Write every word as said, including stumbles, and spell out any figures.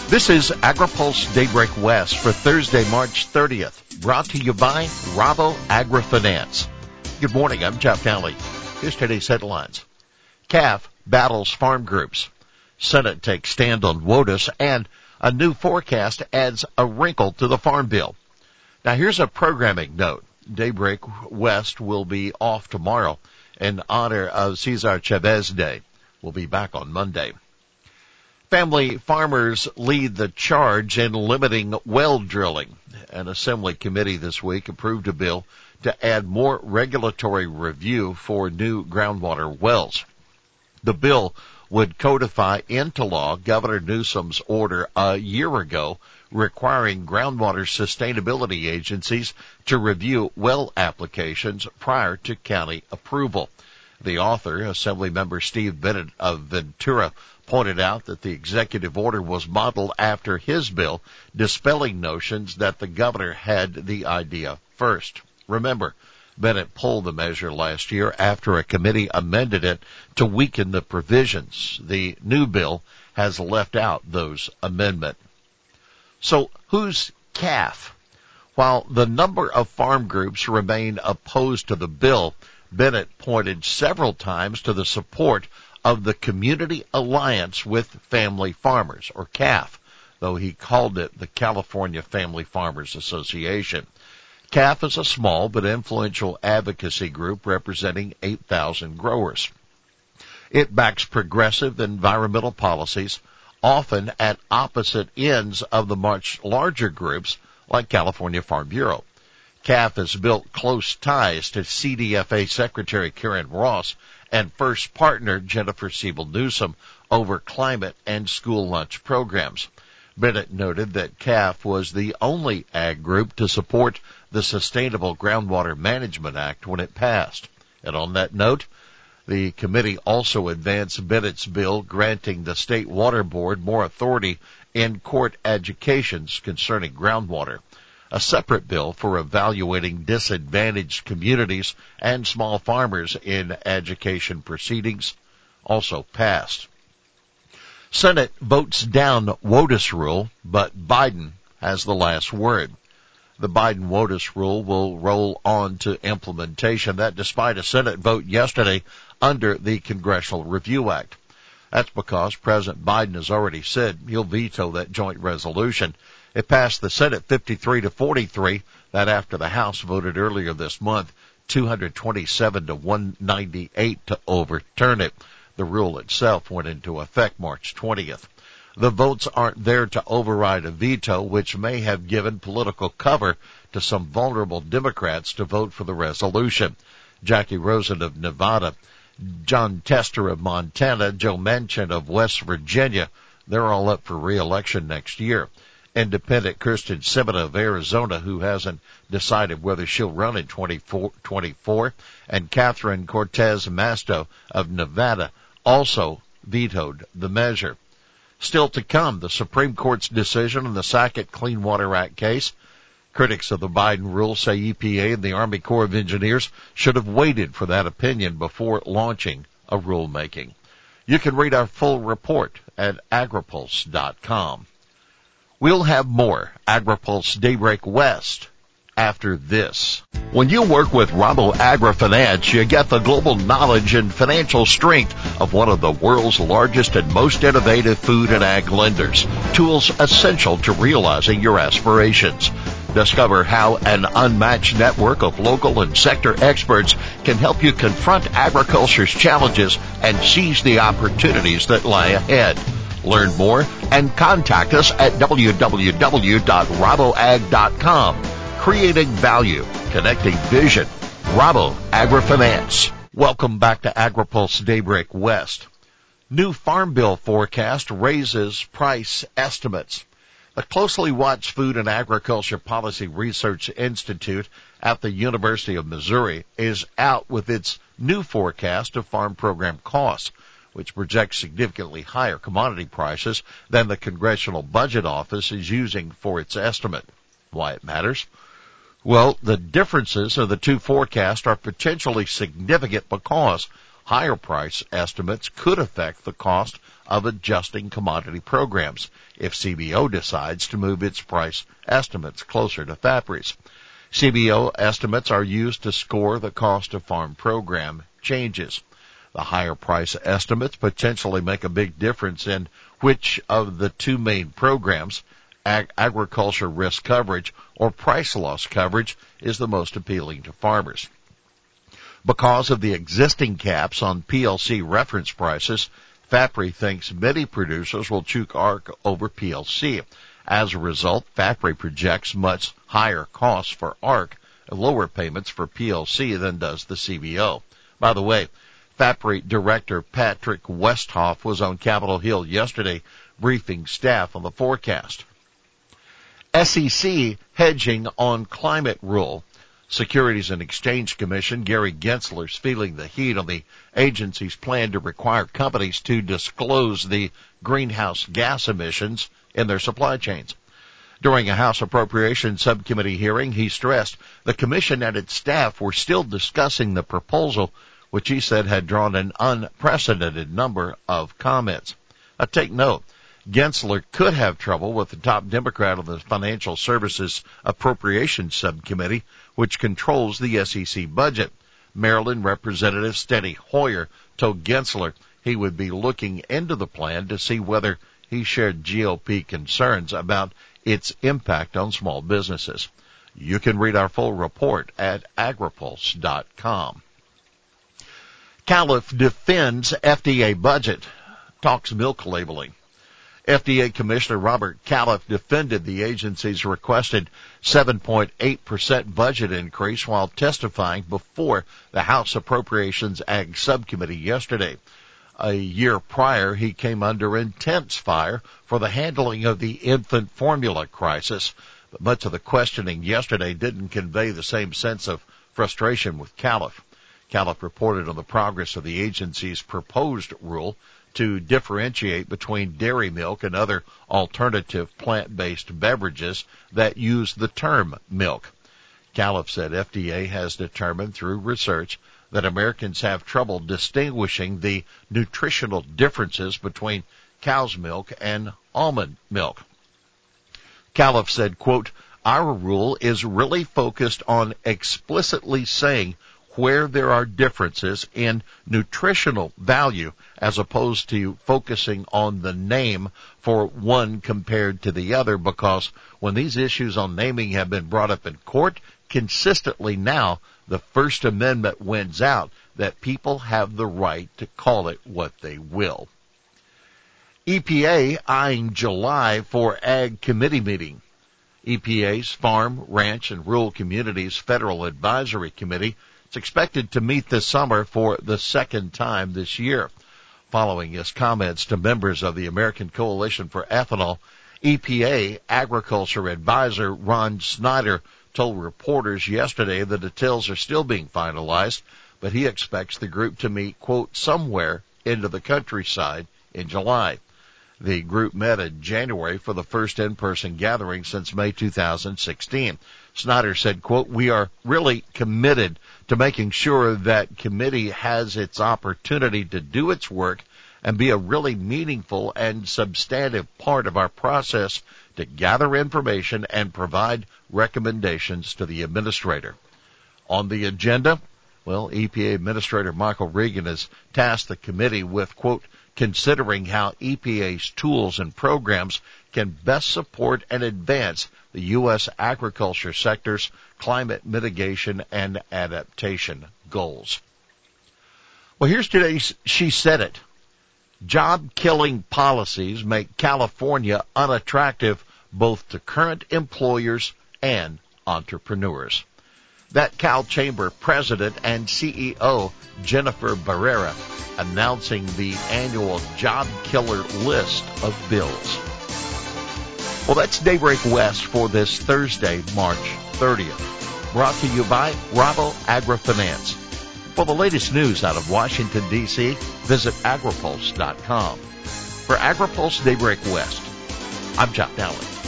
This is AgriPulse Daybreak West for Thursday, March thirtieth, brought to you by Rabo AgriFinance. Good morning, I'm Jeff Daly. Here's today's headlines. C A F battles farm groups. Senate takes stand on WOTUS, and a new forecast adds a wrinkle to the Farm Bill. Now here's a programming note. Daybreak West will be off tomorrow in honor of Cesar Chavez Day. We'll be back on Monday. Family farmers lead the charge in limiting well drilling. An Assembly committee this week approved a bill to add more regulatory review for new groundwater wells. The bill would codify into law Governor Newsom's order a year ago requiring groundwater sustainability agencies to review well applications prior to county approval. The author, Assemblymember Steve Bennett of Ventura, pointed out that the executive order was modeled after his bill, dispelling notions that the governor had the idea first. Remember, Bennett pulled the measure last year after a committee amended it to weaken the provisions. The new bill has left out those amendments. So who's C A F? While the number of farm groups remain opposed to the bill, Bennett pointed several times to the support of the Community Alliance with Family Farmers, or C A F, though he called it the California Family Farmers Association. C A F is a small but influential advocacy group representing eight thousand growers. It backs progressive environmental policies, often at opposite ends of the much larger groups like California Farm Bureau. C A F has built close ties to C D F A Secretary Karen Ross and first partner Jennifer Siebel Newsom over climate and school lunch programs. Bennett noted that C A F was the only ag group to support the Sustainable Groundwater Management Act when it passed. And on that note, the committee also advanced Bennett's bill granting the State Water Board more authority in court adjudications concerning groundwater. A separate bill for evaluating disadvantaged communities and small farmers in adjudication proceedings also passed. Senate votes down WOTUS rule, but Biden has the last word. The Biden WOTUS rule will roll on to implementation, that despite a Senate vote yesterday under the Congressional Review Act. That's because President Biden has already said he'll veto that joint resolution. It passed the Senate fifty-three to forty-three, that after the House voted earlier this month two hundred twenty-seven to one ninety-eight to overturn it. The rule itself went into effect March twentieth. The votes aren't there to override a veto, which may have given political cover to some vulnerable Democrats to vote for the resolution. Jackie Rosen of Nevada, John Tester of Montana, Joe Manchin of West Virginia, they're all up for re-election next year. Independent Kirsten Sinema of Arizona, who hasn't decided whether she'll run in twenty twenty-four, and Catherine Cortez Masto of Nevada also vetoed the measure. Still to come, the Supreme Court's decision on the Sackett Clean Water Act case. Critics of the Biden rule say E P A and the Army Corps of Engineers should have waited for that opinion before launching a rulemaking. You can read our full report at agripulse dot com. We'll have more AgriPulse Daybreak West after this. When you work with Rabo AgriFinance, you get the global knowledge and financial strength of one of the world's largest and most innovative food and ag lenders. Tools essential to realizing your aspirations. Discover how an unmatched network of local and sector experts can help you confront agriculture's challenges and seize the opportunities that lie ahead. Learn more and contact us at w w w dot rabo ag dot com. Creating value, connecting vision. Rabo AgriFinance. Welcome back to AgriPulse Daybreak West. New Farm Bill forecast raises price estimates. The closely watched Food and Agriculture Policy Research Institute at the University of Missouri is out with its new forecast of farm program costs, which projects significantly higher commodity prices than the Congressional Budget Office is using for its estimate. Why it matters? Well, the differences of the two forecasts are potentially significant because higher price estimates could affect the cost of adjusting commodity programs if C B O decides to move its price estimates closer to FAPRI's. C B O estimates are used to score the cost of farm program changes. The higher price estimates potentially make a big difference in which of the two main programs, ag- agriculture risk coverage or price loss coverage, is the most appealing to farmers. Because of the existing caps on P L C reference prices, FAPRI thinks many producers will choose A R C over P L C. As a result, FAPRI projects much higher costs for A R C and lower payments for P L C than does the C B O. By the way, FAPRI Director Patrick Westhoff was on Capitol Hill yesterday briefing staff on the forecast. S E C hedging on climate rule. Securities and Exchange Commission Gary Gensler is feeling the heat on the agency's plan to require companies to disclose the greenhouse gas emissions in their supply chains. During a House Appropriations Subcommittee hearing, he stressed the commission and its staff were still discussing the proposal, which he said had drawn an unprecedented number of comments. Now, take note, Gensler could have trouble with the top Democrat on the Financial Services Appropriations Subcommittee, which controls the S E C budget. Maryland Representative Steny Hoyer told Gensler he would be looking into the plan to see whether he shared G O P concerns about its impact on small businesses. You can read our full report at agripulse dot com. Calif defends F D A budget, talks milk labeling. F D A Commissioner Robert Calif defended the agency's requested seven point eight percent budget increase while testifying before the House Appropriations Ag Subcommittee yesterday. A year prior, he came under intense fire for the handling of the infant formula crisis, but much of the questioning yesterday didn't convey the same sense of frustration with Calif. Calif reported on the progress of the agency's proposed rule to differentiate between dairy milk and other alternative plant-based beverages that use the term milk. Calif said F D A has determined through research that Americans have trouble distinguishing the nutritional differences between cow's milk and almond milk. Calif said, quote, "Our rule is really focused on explicitly saying where there are differences in nutritional value as opposed to focusing on the name for one compared to the other, because when these issues on naming have been brought up in court consistently now, the First Amendment wins out that people have the right to call it what they will." E P A eyeing July for Ag Committee meeting. E P A's Farm, Ranch, and Rural Communities Federal Advisory Committee is expected to meet this summer for the second time this year. Following his comments to members of the American Coalition for Ethanol, E P A Agriculture Advisor Ron Snyder told reporters yesterday the details are still being finalized, but he expects the group to meet, quote, somewhere into the countryside in July. The group met in January for the first in-person gathering since May two thousand sixteen. Snyder said, quote, "We are really committed to making sure that committee has its opportunity to do its work and be a really meaningful and substantive part of our process to gather information and provide recommendations to the administrator." On the agenda, well, E P A Administrator Michael Regan has tasked the committee with, quote, considering how E P A's tools and programs can best support and advance the U S agriculture sector's climate mitigation and adaptation goals. Well, here's today's She Said It. Job-killing policies make California unattractive both to current employers and entrepreneurs. That Cal Chamber President and C E O Jennifer Barrera announcing the annual job killer list of bills. Well, that's Daybreak West for this Thursday, March thirtieth. Brought to you by Rabo AgriFinance. For the latest news out of Washington, D C, visit agripulse dot com. For AgriPulse Daybreak West, I'm Chop Dowling.